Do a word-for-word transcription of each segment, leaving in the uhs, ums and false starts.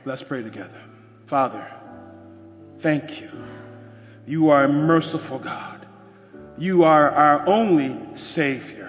Let's pray together. Father, thank you. You are a merciful God. You are our only Savior.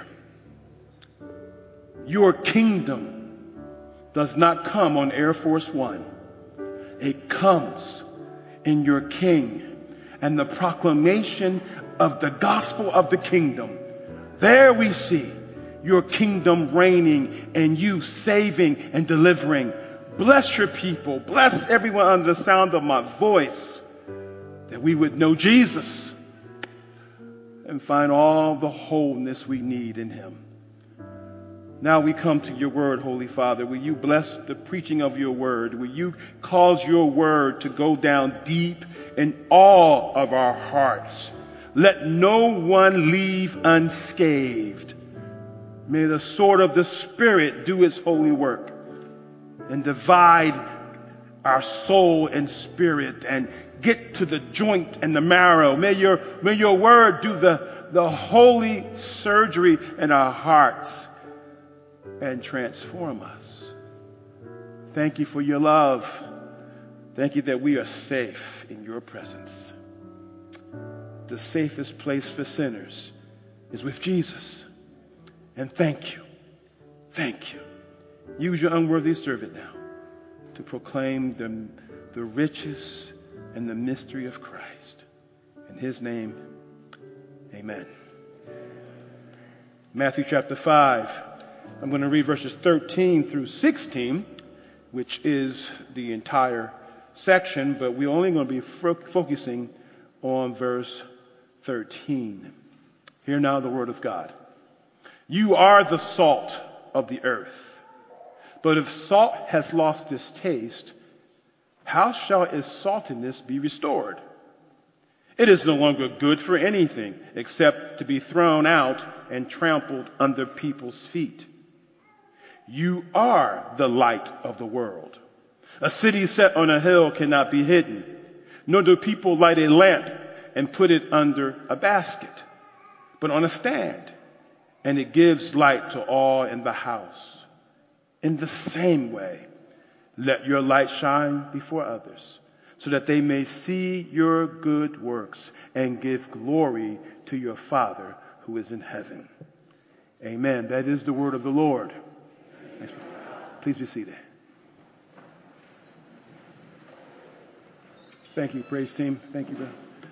Your kingdom does not come on Air Force One. It comes in your King and the proclamation of the gospel of the kingdom. There we see your kingdom reigning and you saving and delivering. Bless your people. Bless everyone under the sound of my voice, that we would know Jesus and find all the wholeness we need in him. Now we come to your word, Holy Father. Will you bless the preaching of your word? Will you cause your word to go down deep in all of our hearts? Let no one leave unscathed. May the sword of the Spirit do its holy work and divide our soul and spirit and get to the joint and the marrow. May your, may your word do the, the holy surgery in our hearts and transform us. Thank you for your love. Thank you that we are safe in your presence. The safest place for sinners is with Jesus. And thank you. Thank you. Use your unworthy servant now to proclaim the, the riches and the mystery of Christ. In his name, amen. Matthew chapter five. I'm going to read verses thirteen through sixteen, which is the entire section, but we're only going to be fo- focusing on verse thirteen. Hear now the word of God. You are the salt of the earth. But if salt has lost its taste, how shall its saltiness be restored? It is no longer good for anything except to be thrown out and trampled under people's feet. You are the light of the world. A city set on a hill cannot be hidden, nor do people light a lamp and put it under a basket, but on a stand, and it gives light to all in the house. In the same way, let your light shine before others, so that they may see your good works and give glory to your Father who is in heaven. Amen. That is the word of the Lord. Please be seated. Thank you, praise team. Thank you, brother.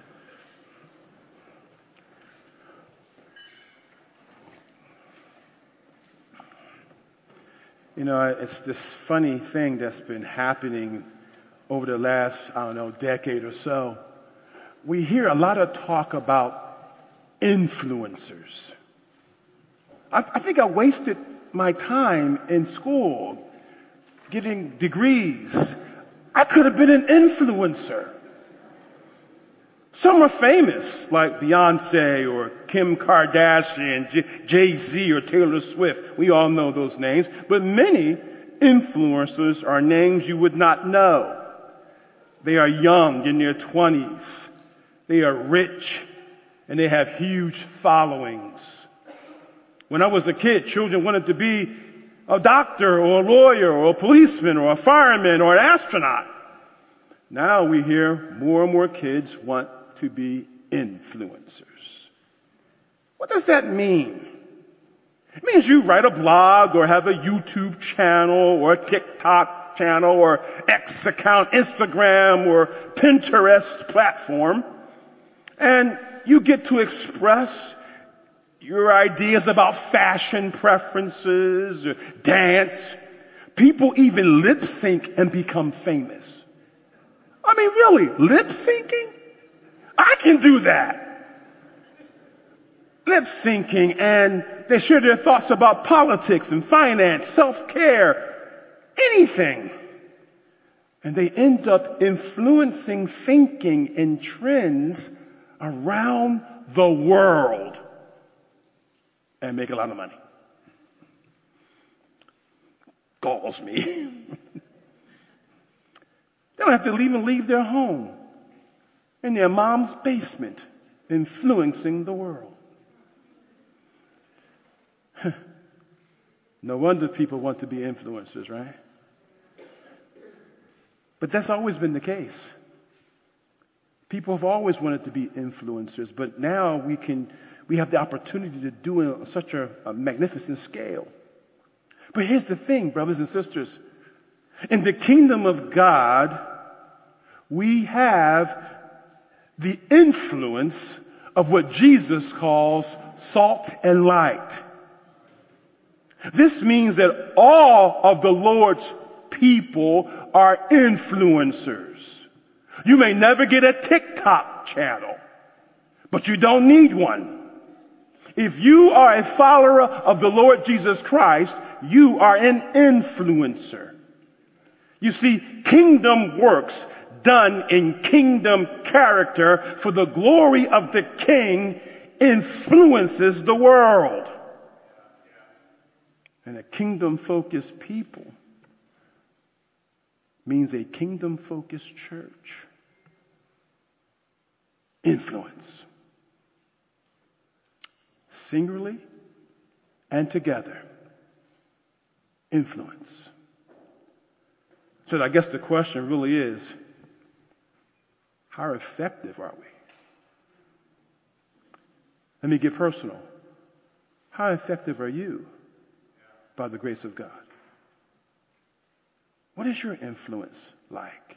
You know, it's this funny thing that's been happening over the last, I don't know, decade or so. We hear a lot of talk about influencers. I, I think I wasted my time in school getting degrees. I could have been an influencer. Some are famous, like Beyonce or Kim Kardashian, J- Jay-Z or Taylor Swift. We all know those names. But many influencers are names you would not know. They are young, in their twenties. They are rich, and they have huge followings. When I was a kid, children wanted to be a doctor or a lawyer or a policeman or a fireman or an astronaut. Now we hear more and more kids want to be influencers. What does that mean? It means you write a blog or have a YouTube channel or a TikTok channel or X account, Instagram or Pinterest platform, and you get to express your ideas about fashion preferences, or dance. People even lip sync and become famous. I mean, really, lip syncing? I can do that. Lip syncing, and they share their thoughts about politics and finance, self-care, anything. And they end up influencing thinking and trends around the world and make a lot of money. Galls me. They don't have to even leave their home, in their mom's basement, influencing the world. No wonder people want to be influencers, right? But that's always been the case. People have always wanted to be influencers, but now we can, we have the opportunity to do it on such a, a magnificent scale. But here's the thing, brothers and sisters. In the kingdom of God, we have the influence of what Jesus calls salt and light. This means that all of the Lord's people are influencers. You may never get a TikTok channel, but you don't need one. If you are a follower of the Lord Jesus Christ, you are an influencer. You see, kingdom works done in kingdom character for the glory of the King influences the world. And a kingdom-focused people means a kingdom-focused church. Influence. Singularly and together. Influence. So I guess the question really is, how effective are we? Let me get personal. How effective are you by the grace of God? What is your influence like?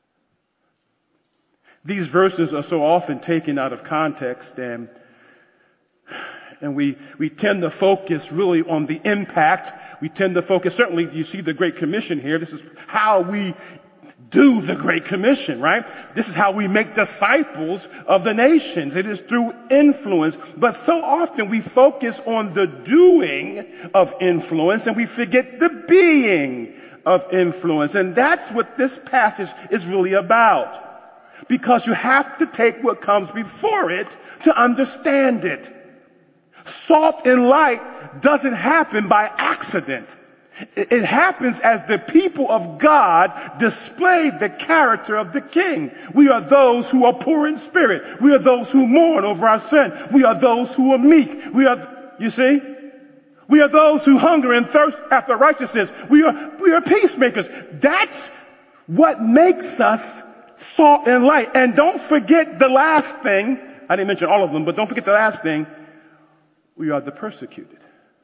These verses are so often taken out of context, and and we, we tend to focus really on the impact. We tend to focus, certainly you see the Great Commission here. This is how we do the Great Commission, right? This is how we make disciples of the nations. It is through influence. But so often we focus on the doing of influence and we forget the being of influence. And that's what this passage is really about. Because you have to take what comes before it to understand it. Salt and light doesn't happen by accident. It happens as the people of God display the character of the King. We are those who are poor in spirit. We are those who mourn over our sin. We are those who are meek. We are, you see? We are those who hunger and thirst after righteousness. We are, we are peacemakers. That's what makes us salt and light. And don't forget the last thing. I didn't mention all of them, but don't forget the last thing. We are the persecuted.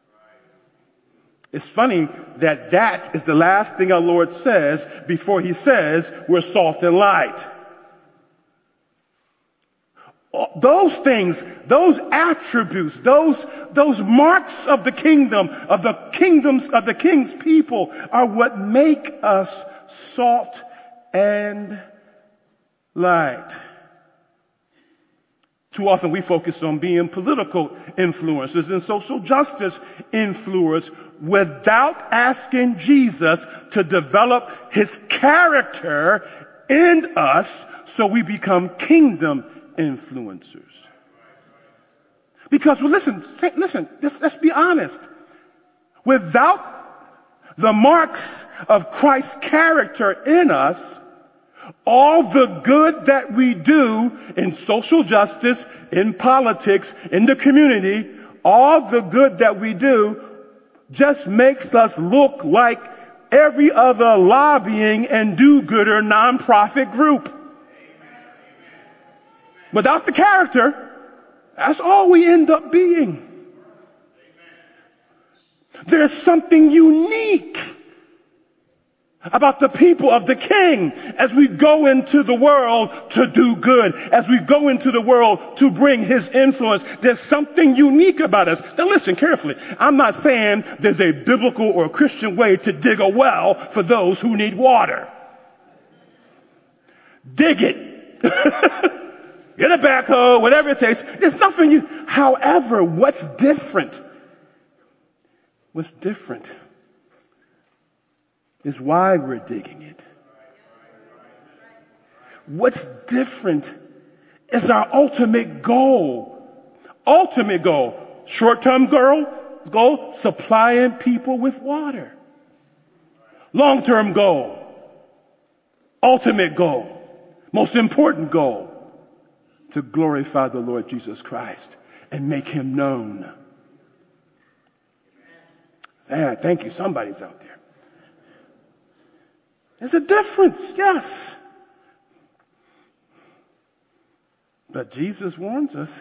It's funny that that is the last thing our Lord says before he says we're salt and light. Those things, those attributes, those, those marks of the kingdom, of the kingdoms of the King's people are what make us salt and light. Too often we focus on being political influencers and social justice influencers without asking Jesus to develop his character in us so we become kingdom influencers. Because, well, listen, listen, let's, let's be honest. Without the marks of Christ's character in us, all the good that we do in social justice, in politics, in the community, all the good that we do just makes us look like every other lobbying and do-gooder nonprofit group. Without the character, that's all we end up being. There's something unique about the people of the King as we go into the world to do good, as we go into the world to bring his influence. There's something unique about us. Now listen carefully. I'm not saying there's a biblical or Christian way to dig a well for those who need water. Dig it. Get a backhoe, whatever it takes. There's nothing you, however, what's different? What's different is why we're digging it. What's different is our ultimate goal. Ultimate goal. Short-term goal, goal, supplying people with water. Long-term goal. Ultimate goal. Most important goal. To glorify the Lord Jesus Christ and make him known. Yeah, thank you. Somebody's out there. There's a difference, yes. But Jesus warns us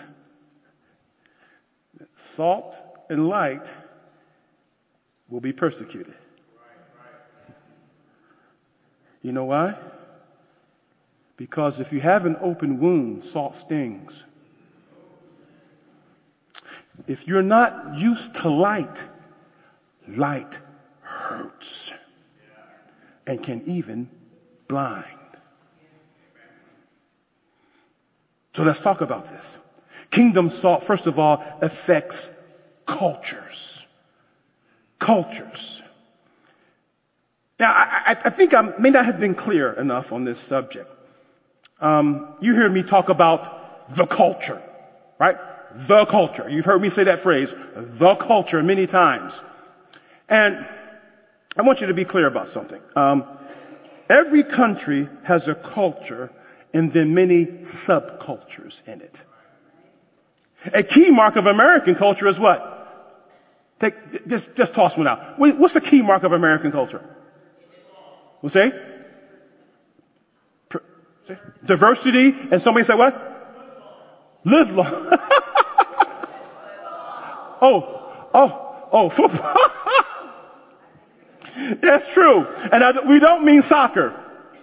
that salt and light will be persecuted. You know why? Because if you have an open wound, salt stings. If you're not used to light, light hurts and can even blind. So let's talk about this. Kingdom salt, first of all, affects cultures. Cultures. Now, I, I think I may not have been clear enough on this subject. Um, you hear me talk about the culture, right? The culture. You've heard me say that phrase, the culture, many times. And I want you to be clear about something. Um, every country has a culture and then many subcultures in it. A key mark of American culture is what? Take, just, just toss one out. What's the key mark of American culture? We'll say? Diversity. And somebody say what? Live long. oh, oh, oh, football. That's true. And I, we don't mean soccer.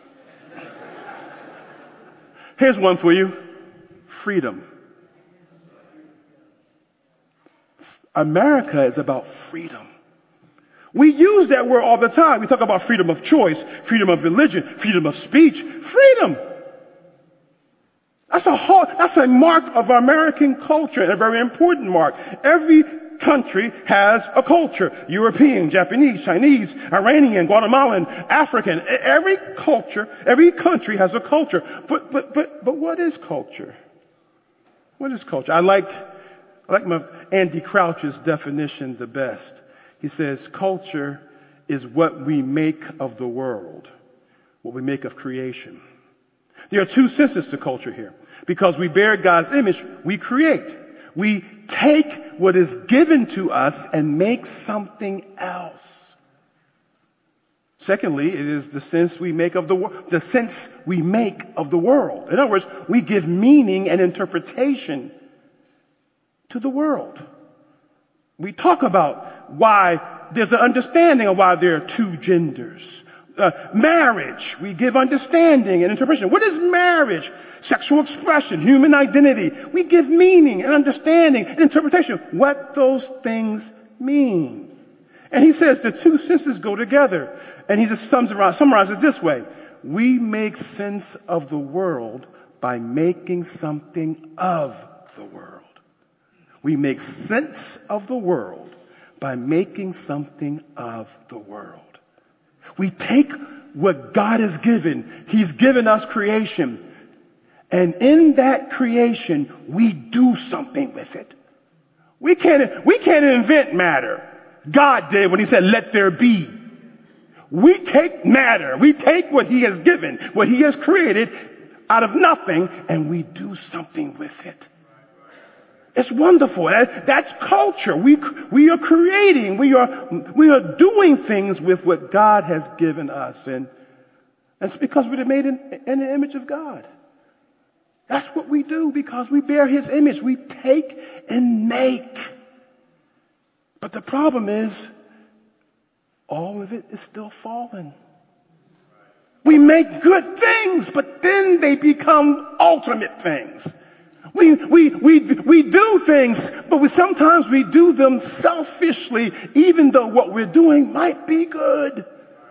Here's one for you. Freedom. America is about freedom. We use that word all the time. We talk about freedom of choice, freedom of religion, freedom of speech. Freedom. That's a whole, that's a mark of American culture, and a very important mark. Every country has a culture. European, Japanese, Chinese, Iranian, Guatemalan, African. Every culture, every country has a culture. But, but, but, but what is culture? What is culture? I like, I like my Andy Crouch's definition the best. He says, culture is what we make of the world, what we make of creation. There are two senses to culture here. Because we bear God's image, we create. We take what is given to us and make something else. Secondly, it is the sense we make of the world, the sense we make of the world. In other words, we give meaning and interpretation to the world. We talk about why there's an understanding of why there are two genders. Uh, marriage, we give understanding and interpretation. What is marriage? Sexual expression, human identity. We give meaning and understanding and interpretation. What those things mean. And he says the two senses go together. And he just summarizes it this way. We make sense of the world by making something of the world. We make sense of the world by making something of the world. We take what God has given. He's given us creation. And in that creation, we do something with it. We can't, we can't invent matter. God did when he said, let there be. We take matter. We take what he has given, what he has created out of nothing, and we do something with it. It's wonderful. That's culture. We, we are creating. We are, we are doing things with what God has given us. And that's because we're made in, in the image of God. That's what we do because we bear his image. We take and make. But the problem is, all of it is still fallen. We make good things, but then they become ultimate things. We, we, we, we do things, but we, sometimes we do them selfishly, even though what we're doing might be good.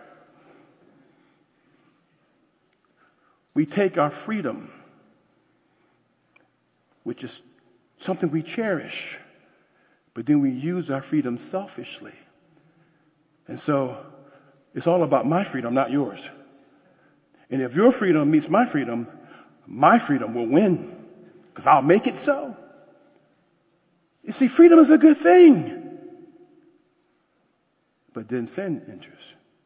We take our freedom, which is something we cherish, but then we use our freedom selfishly. And so it's all about my freedom, not yours. And if your freedom meets my freedom, my freedom will win. Because I'll make it so. You see, freedom is a good thing. But then sin enters.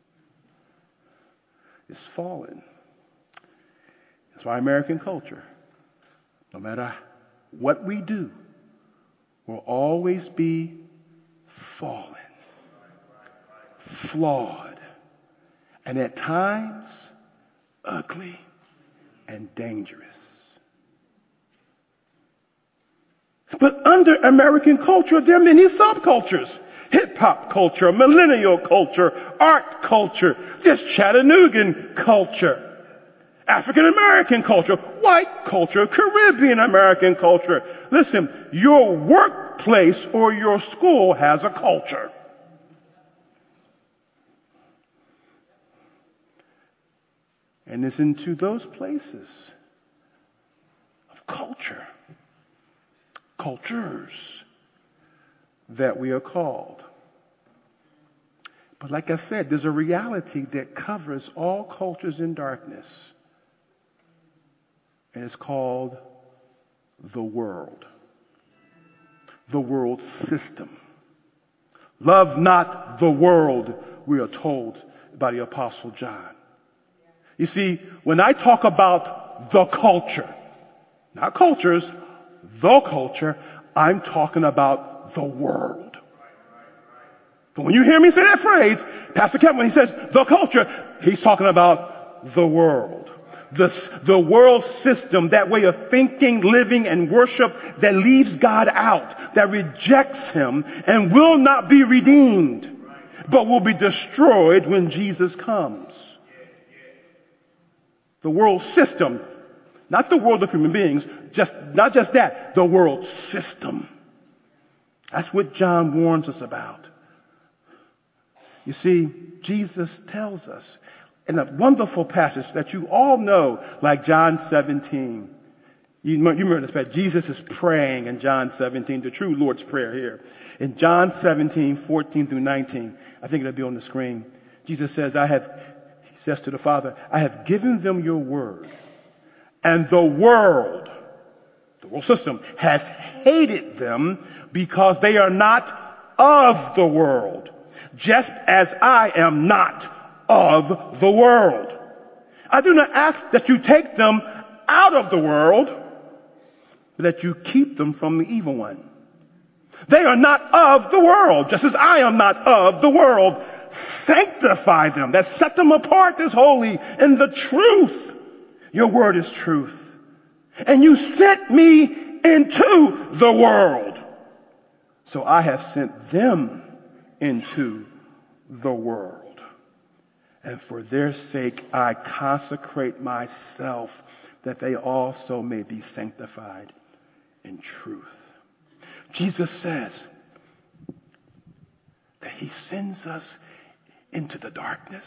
It's fallen. That's why American culture, no matter what we do, will always be fallen, flawed, and at times ugly and dangerous. But under American culture, there are many subcultures. Hip-hop culture, millennial culture, art culture, there's Chattanoogan culture, African-American culture, white culture, Caribbean-American culture. Listen, your workplace or your school has a culture. And it's into those places of culture, cultures, that we are called. But like I said, there's a reality that covers all cultures in darkness. And it's called the world. The world system. Love not the world, we are told by the Apostle John. You see, when I talk about the culture, not cultures, the culture, I'm talking about the world. But when you hear me say that phrase, Pastor Kevin, when he says the culture, he's talking about the world. The, the world system, that way of thinking, living, and worship that leaves God out, that rejects him and will not be redeemed, but will be destroyed when Jesus comes. The world system, not the world of human beings, just not just that, the world system. That's what John warns us about. You see, Jesus tells us in a wonderful passage that you all know, like John seventeen. You remember this passage. Jesus is praying in John seventeen, the true Lord's Prayer here. In John seventeen, fourteen through nineteen, I think it'll be on the screen. Jesus says, I have, he says to the Father, I have given them your word, and the world, the world system, has hated them because they are not of the world, just as I am not of the world. I do not ask that you take them out of the world, but that you keep them from the evil one. They are not of the world, just as I am not of the world. Sanctify them, that set them apart as holy in the truth. Your word is truth. And you sent me into the world. So I have sent them into the world. And for their sake, I consecrate myself that they also may be sanctified in truth. Jesus says that he sends us into the darkness.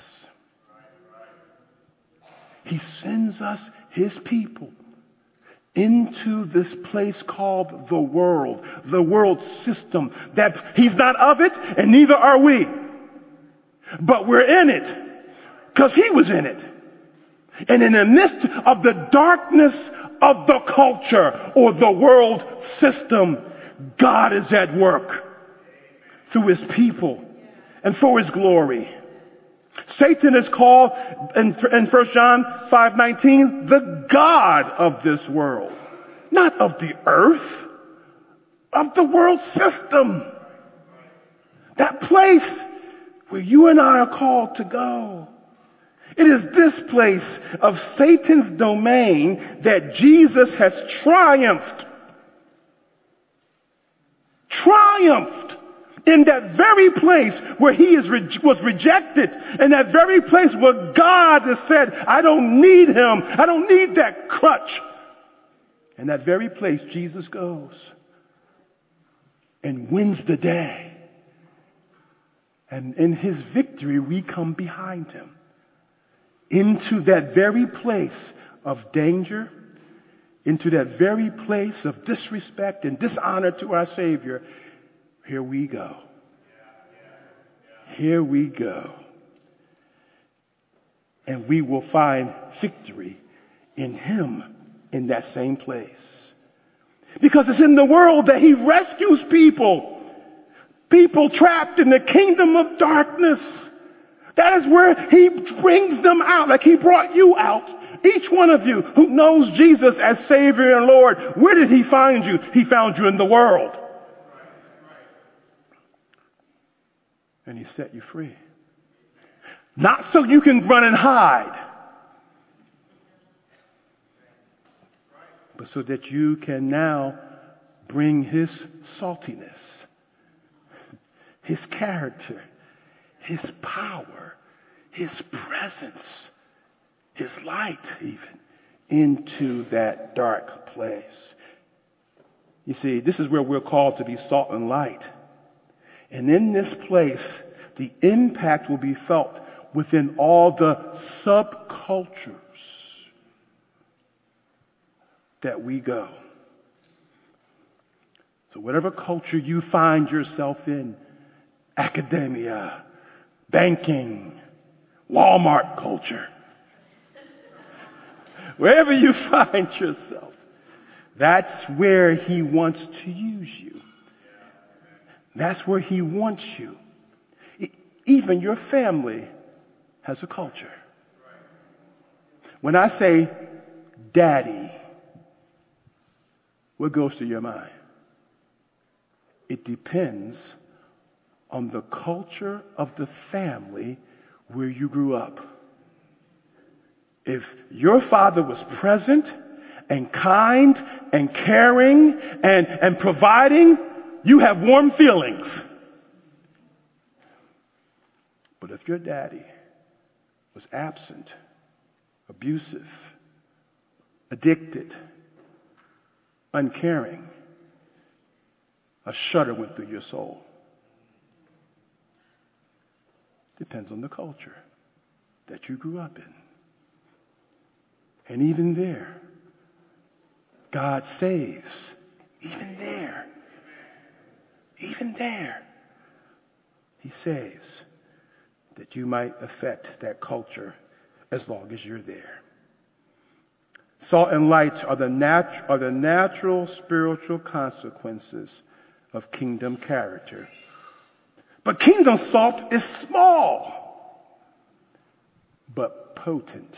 He sends us, his people, into this place called the world, the world system, that he's not of it and neither are we. But we're in it because he was in it. And in the midst of the darkness of the culture or the world system, God is at work through his people and for his glory. Satan is called in, in First John five nineteen the God of this world, not of the earth, of the world system. That place where you and I are called to go. It is this place of Satan's domain that Jesus has triumphed. Triumphed. In that very place where he is re- was rejected, in that very place where God has said, I don't need him, I don't need that crutch. In that very place, Jesus goes and wins the day. And in his victory, we come behind him into that very place of danger, into that very place of disrespect and dishonor to our Savior. Here we go. Here we go. And we will find victory in him in that same place. Because it's in the world that he rescues people. People trapped in the kingdom of darkness. That is where he brings them out, like he brought you out. Each one of you who knows Jesus as Savior and Lord, where did he find you? He found you in the world. And he set you free. Not so you can run and hide, but so that you can now bring his saltiness, his character, his power, his presence, his light even, into that dark place. You see, this is where we're called to be salt and light. And in this place, the impact will be felt within all the subcultures that we go. So whatever culture you find yourself in, academia, banking, Walmart culture, wherever you find yourself, that's where he wants to use you. That's where he wants you. Even your family has a culture. When I say daddy, what goes to your mind? It depends on the culture of the family where you grew up. If your father was present and kind and caring and, and providing, you have warm feelings. But if your daddy was absent, abusive, addicted, uncaring, a shudder went through your soul. Depends on the culture that you grew up in. And even there, God saves. Even there. Even there. He saves that you might affect that culture as long as you're there. Salt and light are the, nat- are the natural spiritual consequences of kingdom character. But kingdom salt is small, but potent.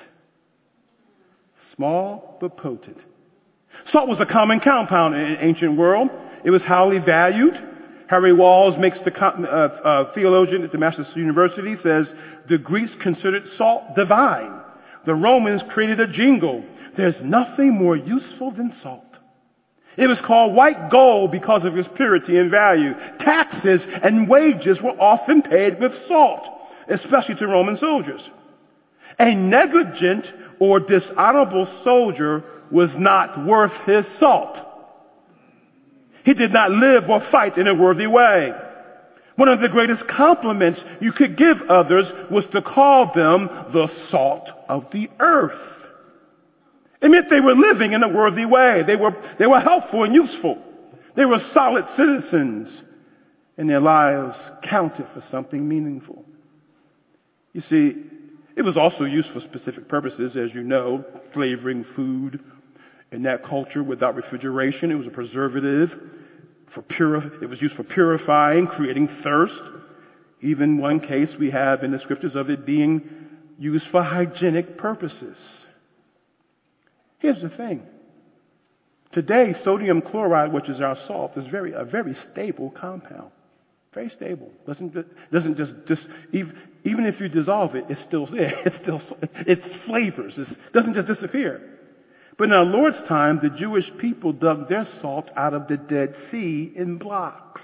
Small, but potent. Salt was a common compound in the ancient world. It was highly valued. Harry Walls makes the uh, uh, theologian at Damascus University says the Greeks considered salt divine. The Romans created a jingle. There's nothing more useful than salt. It was called white gold because of its purity and value. Taxes and wages were often paid with salt, especially to Roman soldiers. A negligent or dishonorable soldier was not worth his salt. He did not live or fight in a worthy way. One of the greatest compliments you could give others was to call them the salt of the earth. It meant they were living in a worthy way. They were, they were helpful and useful. They were solid citizens, and their lives counted for something meaningful. You see, it was also used for specific purposes, as you know, flavoring food. In that culture, without refrigeration, it was a preservative. For puri- it was used for purifying, creating thirst. Even one case we have in the scriptures of it being used for hygienic purposes. Here's the thing. Today, sodium chloride, which is our salt, is very a very stable compound. Very stable. Doesn't doesn't just just even, even if you dissolve it, it's still there. It's still it's flavors. It doesn't just disappear. But in our Lord's time, the Jewish people dug their salt out of the Dead Sea in blocks.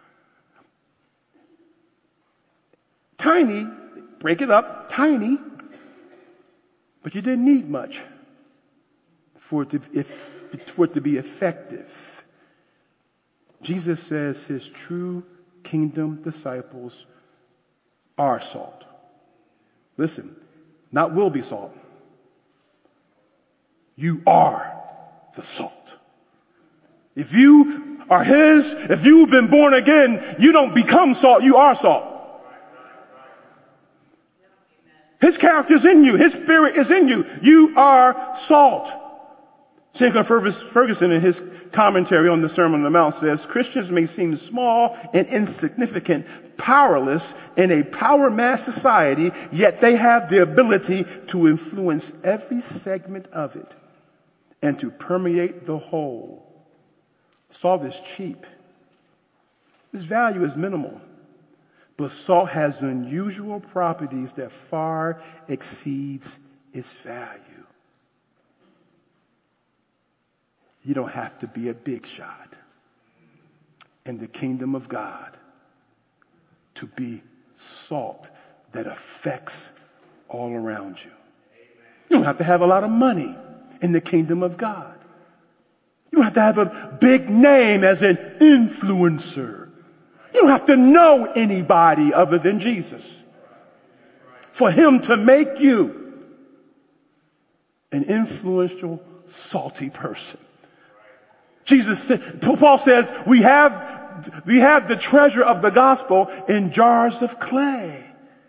Tiny, break it up, tiny, but you didn't need much for it to, if, for it to be effective. Jesus says his true kingdom disciples are salt. Listen, not will be salt. You are the salt. If you are his, if you've been born again, you don't become salt, you are salt. His character is in you. His spirit is in you. You are salt. Saint Ferguson, in his commentary on the Sermon on the Mount, says, Christians may seem small and insignificant, powerless in a power-mad society, yet they have the ability to influence every segment of it and to permeate the whole. Salt is cheap. Its value is minimal. But salt has unusual properties that far exceeds its value. You don't have to be a big shot in the kingdom of God to be salt that affects all around you. You don't have to have a lot of money in the kingdom of God. You don't have to have a big name as an influencer. You don't have to know anybody other than Jesus for him to make you an influential, salty person. Jesus said, Paul says, we have, we have the treasure of the gospel in jars of clay.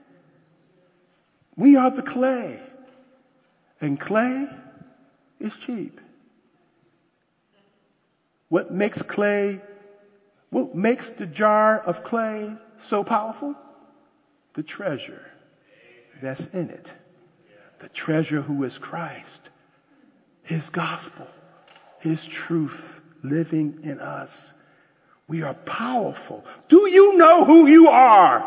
We are the clay. And clay is cheap. What makes clay, what makes the jar of clay so powerful? The treasure that's in it. The treasure who is Christ. His gospel. His truth living in us. We are powerful. Do you know who you are?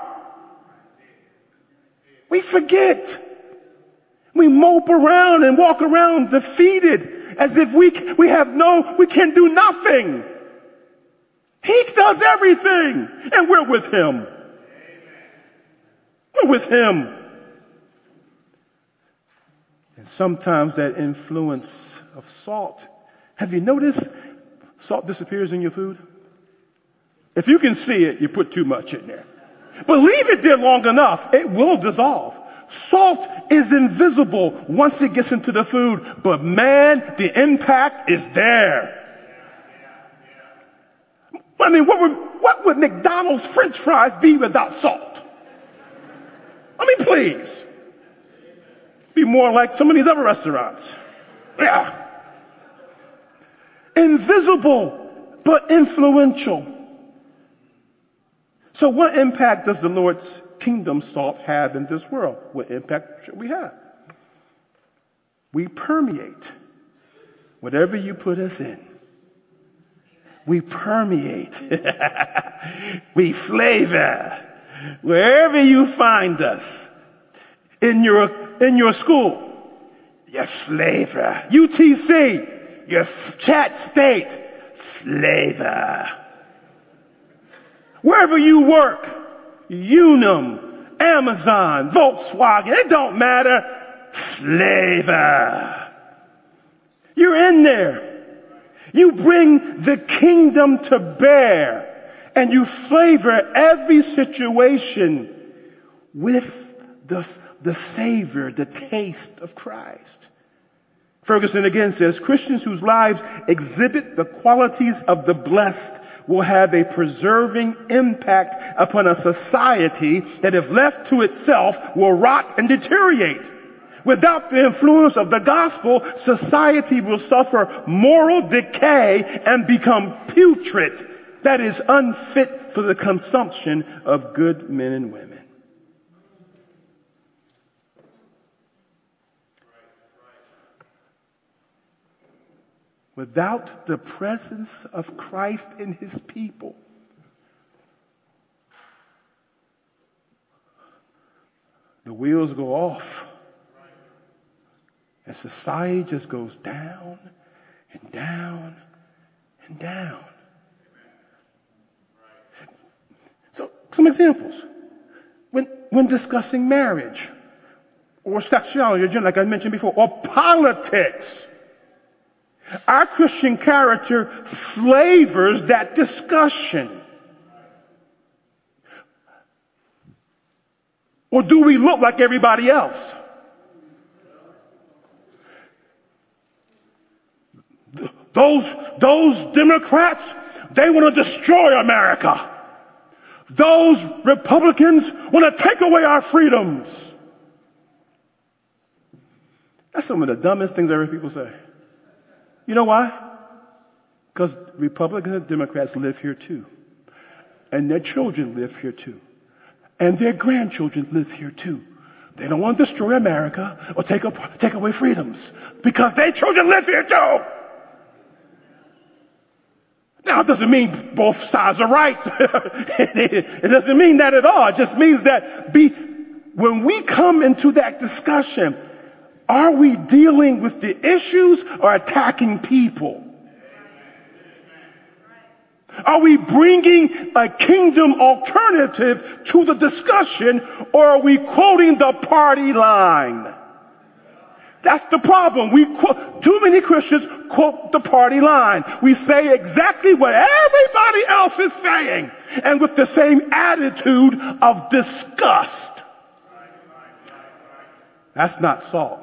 We forget. We mope around and walk around defeated as if we, we have no, we can do nothing. He does everything and we're with him. We're with him. And sometimes that influence of salt. Have you noticed salt disappears in your food? If you can see it, you put too much in there. But leave it there long enough, it will dissolve. Salt is invisible once it gets into the food, but man, the impact is there. I mean, what would, what would McDonald's French fries be without salt? I mean, please. Be more like some of these other restaurants. Yeah. Invisible, but influential. So what impact does the Lord's kingdom salt have in this world? What impact should we have? We permeate whatever you put us in. We permeate. We flavor wherever you find us. In your, in your school, your flavor. U T C, your Chat State, flavor. Wherever you work, Unum, Amazon, Volkswagen, it don't matter. Flavor. You're in there. You bring the kingdom to bear and you flavor every situation with the, the savor, the taste of Christ. Ferguson again says, Christians whose lives exhibit the qualities of the blessed will have a preserving impact upon a society that, if left to itself, will rot and deteriorate. Without the influence of the gospel, society will suffer moral decay and become putrid, that is, unfit for the consumption of good men and women. Without the presence of Christ in his people, the wheels go off. And society just goes down and down and down. So, some examples. When, when discussing marriage or sexuality, or gender, like I mentioned before, or politics, our Christian character flavors that discussion. Or do we look like everybody else? Those, those Democrats, they want to destroy America. Those Republicans want to take away our freedoms. That's some of the dumbest things I hear people say. You know why? Because Republicans and Democrats live here too. And their children live here too. And their grandchildren live here too. They don't want to destroy America or take, up, take away freedoms because their children live here too. Now, it doesn't mean both sides are right. It doesn't mean that at all. It just means that be, when we come into that discussion, are we dealing with the issues or attacking people? Are we bringing a kingdom alternative to the discussion, or are we quoting the party line? That's the problem. We quote, too many Christians quote the party line. We say exactly what everybody else is saying, and with the same attitude of disgust. That's not salt.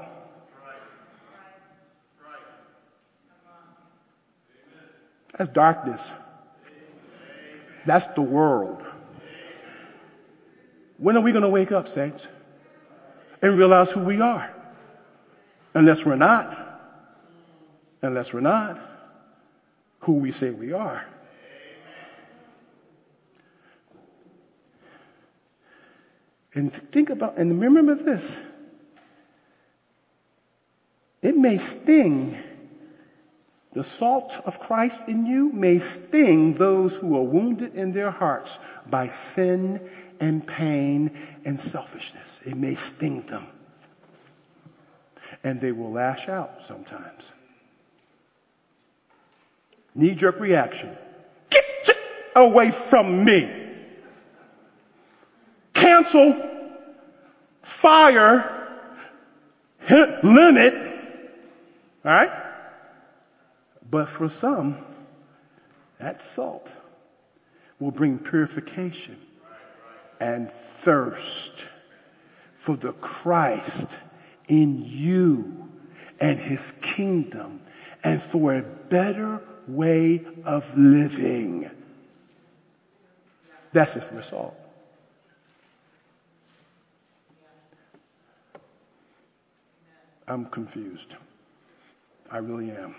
That's darkness. That's the world. When are we going to wake up, saints, and realize who we are? Unless we're not. Unless we're not who we say we are. And think about, and remember this. It may sting. The salt of Christ in you may sting those who are wounded in their hearts by sin and pain and selfishness. It may sting them. And they will lash out sometimes. Knee-jerk reaction. Get it away from me. Cancel. Fire. Limit. All right? But for some, that salt will bring purification and thirst for the Christ in you and his kingdom and for a better way of living. That's it for salt. I'm confused. I really am.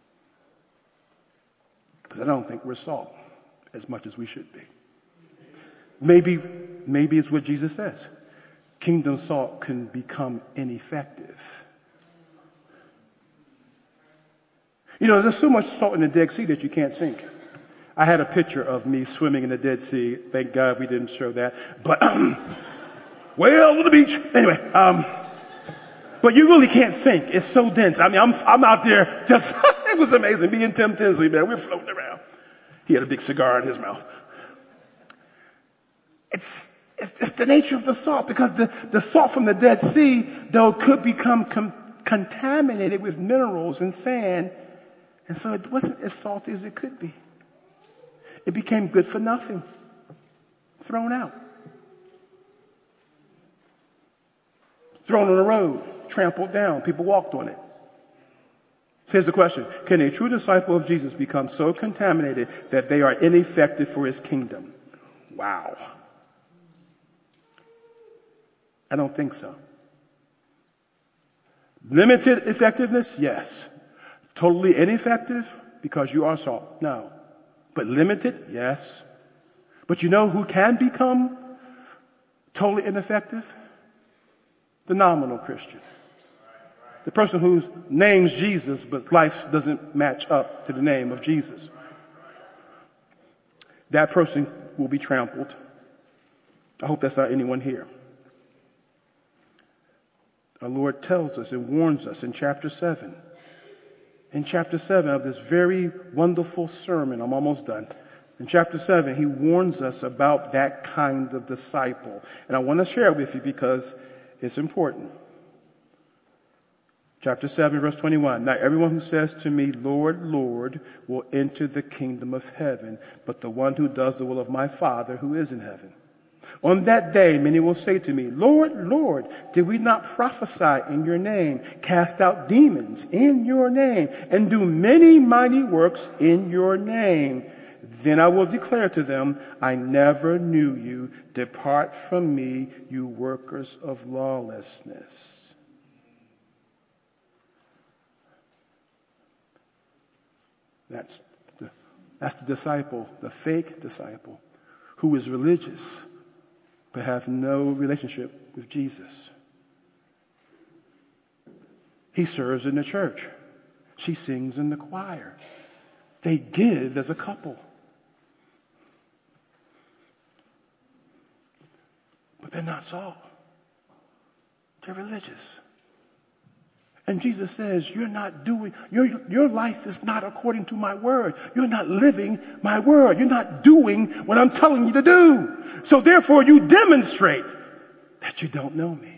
Because I don't think we're salt as much as we should be. Maybe, maybe it's what Jesus says. Kingdom salt can become ineffective. You know, there's so much salt in the Dead Sea that you can't sink. I had a picture of me swimming in the Dead Sea. Thank God we didn't show that. But, um, well, on the beach. Anyway, um, but you really can't sink. It's so dense. I mean, I'm, I'm out there just, it was amazing. Me and Tim Tinsley, man, we were floating around. He had a big cigar in his mouth. It's, it's, it's the nature of the salt, because the, the salt from the Dead Sea, though, could become com- contaminated with minerals and sand. And so it wasn't as salty as it could be. It became good for nothing. Thrown out. Thrown on the road. Trampled down. People walked on it. Here's the question. Can a true disciple of Jesus become so contaminated that they are ineffective for his kingdom? Wow. I don't think so. Limited effectiveness? Yes. Totally ineffective because you are salt? No. But limited? Yes. But you know who can become totally ineffective? The nominal Christian. The person who names Jesus, but life doesn't match up to the name of Jesus. That person will be trampled. I hope that's not anyone here. Our Lord tells us and warns us in chapter seven. In chapter seven of this very wonderful sermon, I'm almost done. In chapter seven, he warns us about that kind of disciple. And I want to share it with you because it's important. Chapter seven, verse twenty-one. Not everyone who says to me, Lord, Lord, will enter the kingdom of heaven, but the one who does the will of my Father who is in heaven. On that day, many will say to me, Lord, Lord, did we not prophesy in your name, cast out demons in your name, and do many mighty works in your name? Then I will declare to them, I never knew you. Depart from me, you workers of lawlessness. That's the, that's the disciple, the fake disciple, who is religious, but have no relationship with Jesus. He serves in the church. She sings in the choir. They give as a couple. But they're not salt. They're religious. And Jesus says, you're not doing, your, your life is not according to my word. You're not living my word. You're not doing what I'm telling you to do. So therefore you demonstrate that you don't know me.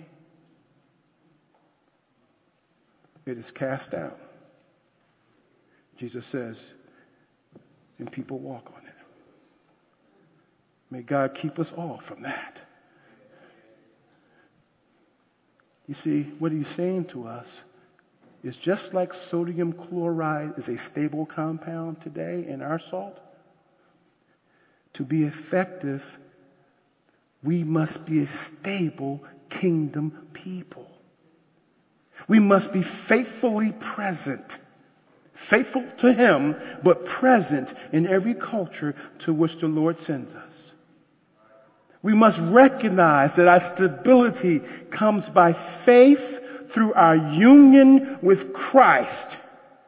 It is cast out. Jesus says, and people walk on it. May God keep us all from that. You see, what he's saying to us is just like sodium chloride is a stable compound today in our salt, to be effective, we must be a stable kingdom people. We must be faithfully present, faithful to him, but present in every culture to which the Lord sends us. We must recognize that our stability comes by faith through our union with Christ.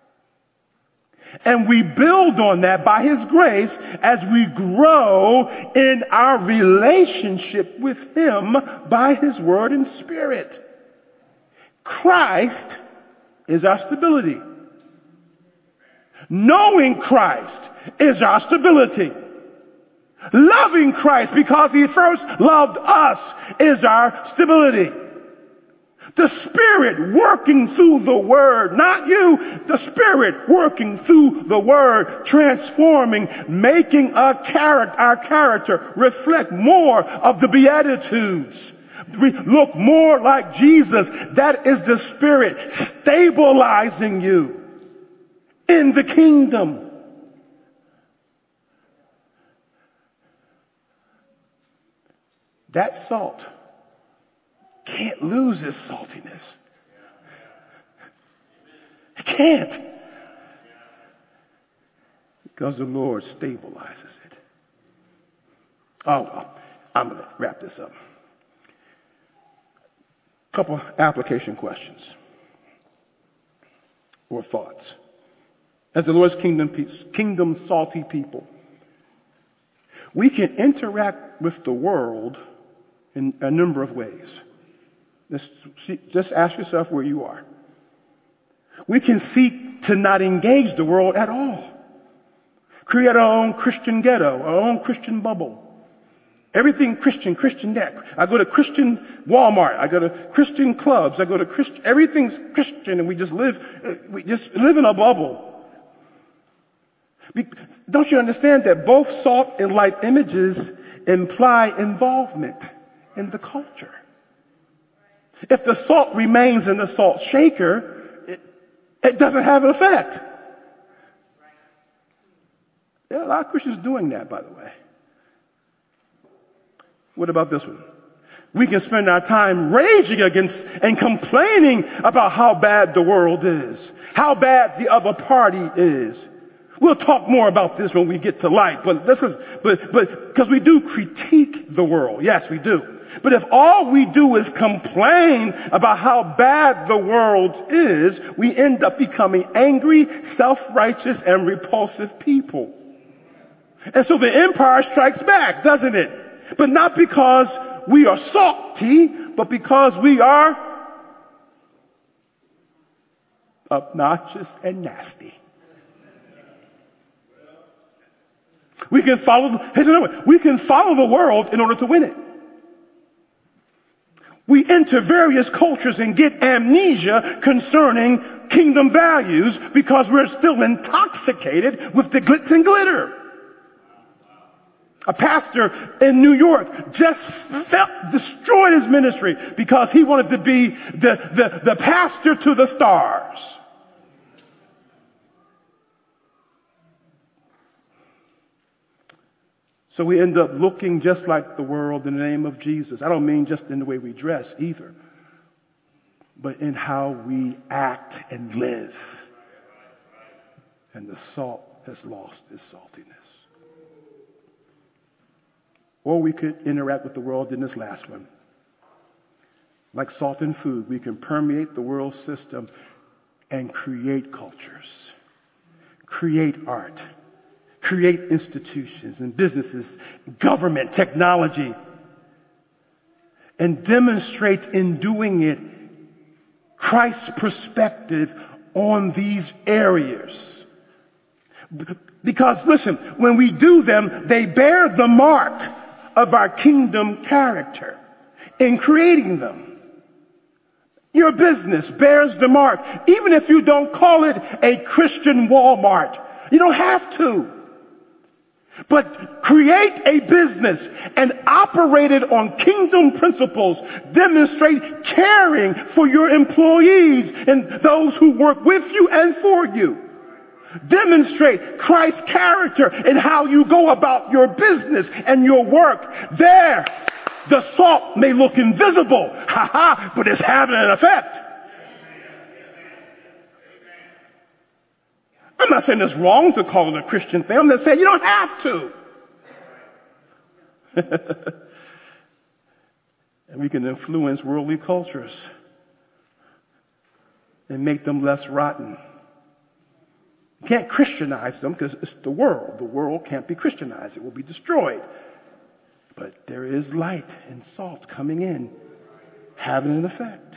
And we build on that by his grace as we grow in our relationship with him by his word and spirit. Christ is our stability. Knowing Christ is our stability. Loving Christ because he first loved us is our stability. The Spirit working through the Word, not you, the Spirit working through the Word, transforming, making a character, our character reflect more of the Beatitudes. We look more like Jesus. That is the Spirit stabilizing you in the kingdom. That salt can't lose its saltiness. It can't. Because the Lord stabilizes it. Oh, well, I'm going to wrap this up. A couple application questions or thoughts. As the Lord's kingdom, kingdom salty people, we can interact with the world in a number of ways. Just, just ask yourself where you are. We can seek to not engage the world at all. Create our own Christian ghetto, our own Christian bubble. Everything Christian, Christian that. I go to Christian Walmart. I go to Christian clubs. I go to Christian, everything's Christian, and we just live, we just live in a bubble. Don't you understand that both salt and light images imply involvement in the culture? If the salt remains in the salt shaker, it, it doesn't have an effect. There are a lot of Christians doing that, by the way. What about this one? We can spend our time raging against and complaining about how bad the world is, how bad the other party is. We'll talk more about this when we get to light, but this is, but, but, because we do critique the world. Yes, we do. But if all we do is complain about how bad the world is, we end up becoming angry, self-righteous, and repulsive people. And so the empire strikes back, doesn't it? But not because we are salty, but because we are obnoxious and nasty. We can follow, here's another one. We can follow the world in order to win it. We enter various cultures and get amnesia concerning kingdom values because we're still intoxicated with the glitz and glitter. A pastor in New York just felt, destroyed his ministry because he wanted to be the, the, the pastor to the stars. So we end up looking just like the world in the name of Jesus. I don't mean just in the way we dress either, but in how we act and live. And the salt has lost its saltiness. Or we could interact with the world in this last one. Like salt in food, we can permeate the world system and create cultures. create art, create institutions and businesses, government, technology, and demonstrate in doing it Christ's perspective on these areas. Because listen, when we do them, they bear the mark of our kingdom character in creating them. Your business bears the mark, even if you don't call it a Christian Walmart. You don't have to. But create a business and operate it on kingdom principles. Demonstrate caring for your employees and those who work with you and for you. Demonstrate Christ's character in how you go about your business and your work. There, the salt may look invisible, ha ha, but it's having an effect. I'm not saying it's wrong to call it a Christian thing. I'm just saying you don't have to. And we can influence worldly cultures and make them less rotten. You can't Christianize them because it's the world. The world can't be Christianized. It will be destroyed. But there is light and salt coming in, having an effect.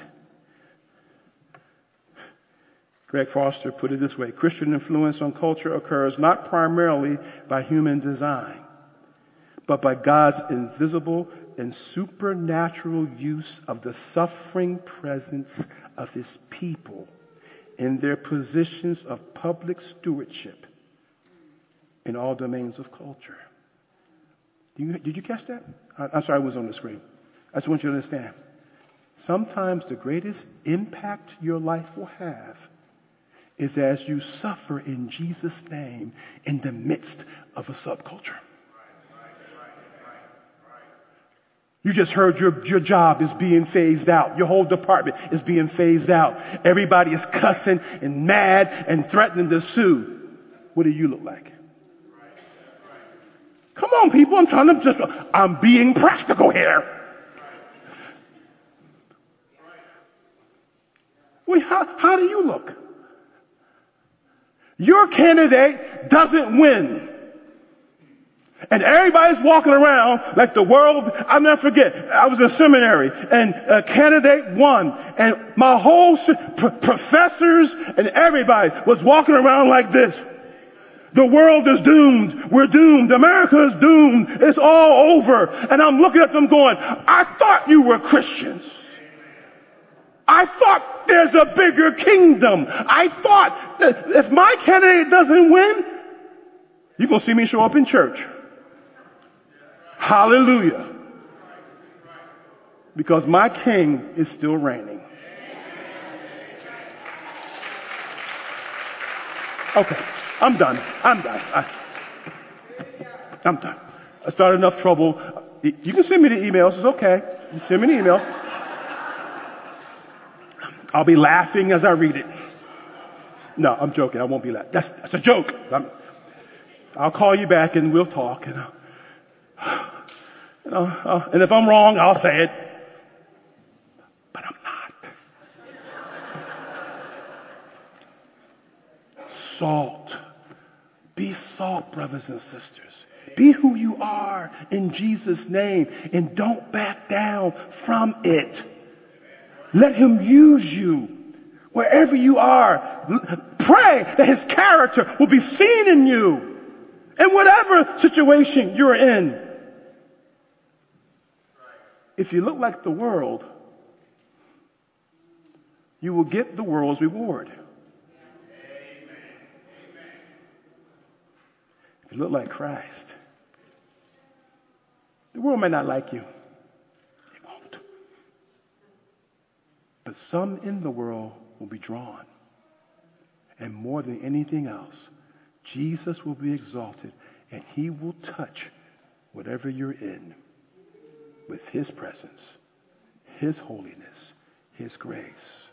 Greg Foster put it this way: Christian influence on culture occurs not primarily by human design, but by God's invisible and supernatural use of the suffering presence of his people in their positions of public stewardship in all domains of culture. Did you, did you catch that? I, I'm sorry, I was on the screen. I just want you to understand. Sometimes the greatest impact your life will have is as you suffer in Jesus' name in the midst of a subculture. You just heard your, your job is being phased out. Your whole department is being phased out. Everybody is cussing and mad and threatening to sue. What do you look like? Come on, people. I'm trying to just, I'm being practical here. Wait, how, how do you look? Your candidate doesn't win. And everybody's walking around like the world. I'll never forget. I was in seminary and a candidate won. And my whole pr- professors and everybody was walking around like this. The world is doomed. We're doomed. America is doomed. It's all over. And I'm looking at them going, I thought you were Christians. I thought there's a bigger kingdom. I thought that if my candidate doesn't win, you're going to see me show up in church. Hallelujah. Because my king is still reigning. Okay, I'm done. I'm done. I, I'm done. I started enough trouble. You can send me the emails. It's okay. You send me an email. I'll be laughing as I read it. No, I'm joking. I won't be laughing. That's, that's a joke. I'm, I'll call you back and we'll talk. And, uh, you know, uh, and if I'm wrong, I'll say it. But I'm not. Salt. Be salt, brothers and sisters. Be who you are in Jesus' name and don't back down from it. Let him use you wherever you are. Pray that his character will be seen in you in whatever situation you're in. If you look like the world, you will get the world's reward. If you look like Christ, the world may not like you. But some in the world will be drawn. And more than anything else, Jesus will be exalted and he will touch whatever you're in with his presence, his holiness, his grace.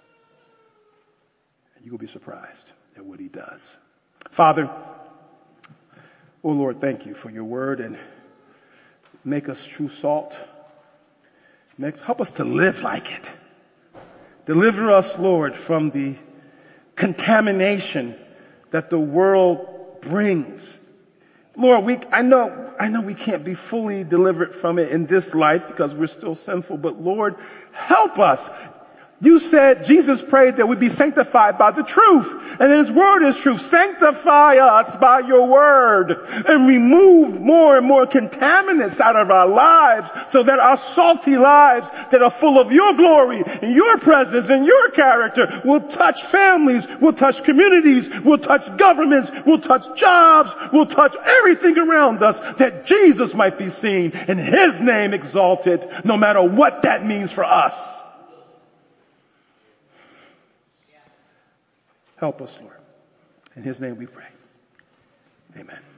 And you will be surprised at what he does. Father, oh Lord, thank you for your word and make us true salt. Make, help us to live like it. Deliver us, Lord, from the contamination that the world brings. Lord, we, I know, I know we can't be fully delivered from it in this life because we're still sinful, but Lord, help us. You said, Jesus prayed that we be sanctified by the truth. And His word is truth. Sanctify us by your word and remove more and more contaminants out of our lives so that our salty lives that are full of your glory and your presence and your character will touch families, will touch communities, will touch governments, will touch jobs, will touch everything around us, that Jesus might be seen and His name exalted, no matter what that means for us. Help us, Lord. In His name we pray. Amen.